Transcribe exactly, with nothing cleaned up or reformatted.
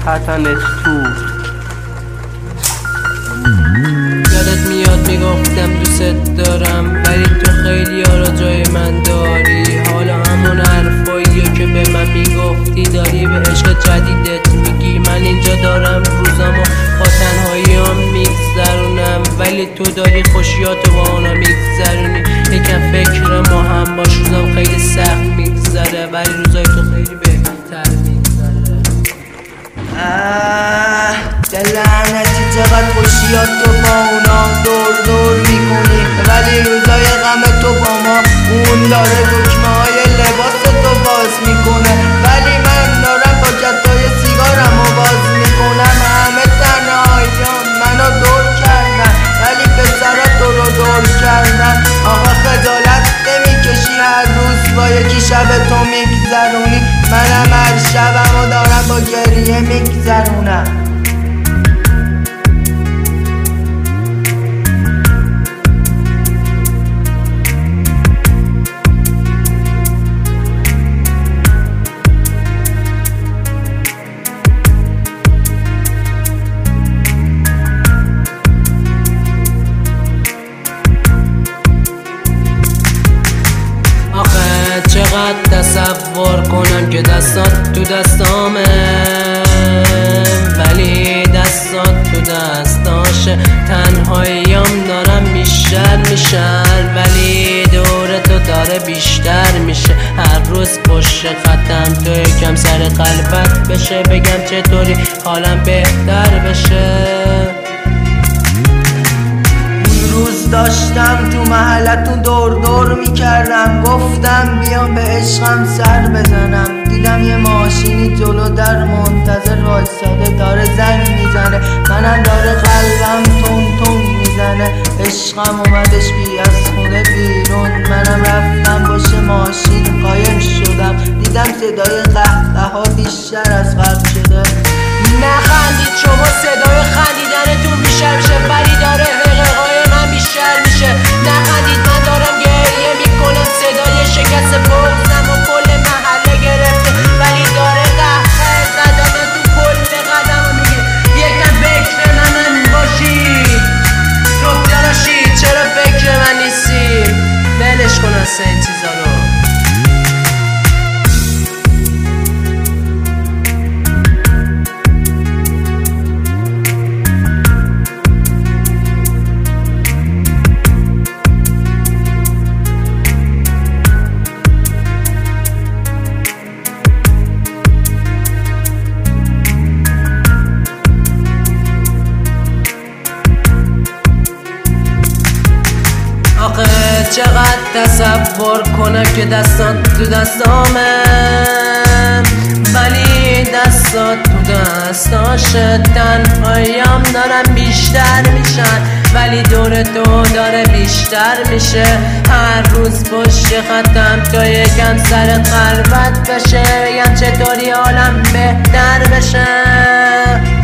پرتنت تو. یادت میاد میگفتم دوست دارم، ولی تو خیلی ها را جای من داری. حالا همون حرفاییه که به من میگفتی داری به عشق جدیدت میگی. من اینجا دارم روزامو با تنهاییام میگذرونم، ولی تو داری خوشیاتو با اونا میگذرونی. یکم فکر ما هم باش، روزام خیلی سخت میگذره، ولی روزای تو خیلی بهتر میگذره. دل لعنتی چقدر خوشیاتو با اونا دور دور میکنی، ولی روزای غم تو با ما اون داره دکمه های لباس تو باز میکنه، ولی من دارم با جتای سیگارم و باز میکنم. همه تنهاییان منو دور کردن، ولی پسرا تو رو دور کردن. آقا خجالت نمیکشی هر روز با یکی شب تو میگذرونی؟ منم هر شبمو دارم با گریه میگذرونم. چقدر تصور کنم که دستات تو دستامه، ولی دستات تو دستاشه. تنهاییام دارم میشر میشن، ولی دور تو داره بیشتر میشه. هر روز پشت خطم تو یکم سر قلبت بشه، بگم چطوری حالم بهتر بشه. روز داشتم تو محلتون دور دور میکردم، گفتم بیام به عشقم سر بزنم. دیدم یه ماشینی جلو در منتظر وایساده داره زنگ میزنه، منم داره قلبم تون تون میزنه. عشقم اومدش بی از خونه بیرون، منم رفتم باشه ماشین قایم شدم. دیدم صدای قهقه ها بیشتر از قبل شده. نخندید شما، صدای خندیدنتون بیشتر میشه، ولی داره حقیقای من بیشتر میشه. نخندید، من دارم گریه میکنم، صدای شکست بغزم و کل محله گرفته، ولی داره قهقه زدن تو کل قدم رو میگیره. یکم فکر من باشید، دختراشید چرا فکر من نیستی؟ بلش کن اصلا این چیزا رو. آخه چقدر تصور کنم که دستات تو دستامه، ولی دستات تو دستاشه. تنهاییام دارم بیشتر میشن، ولی دور تو داره بیشتر میشه. هر روز پشت خطم تو یکم سر قلبت بشه، بگم چطوری حالم بهتر بشه.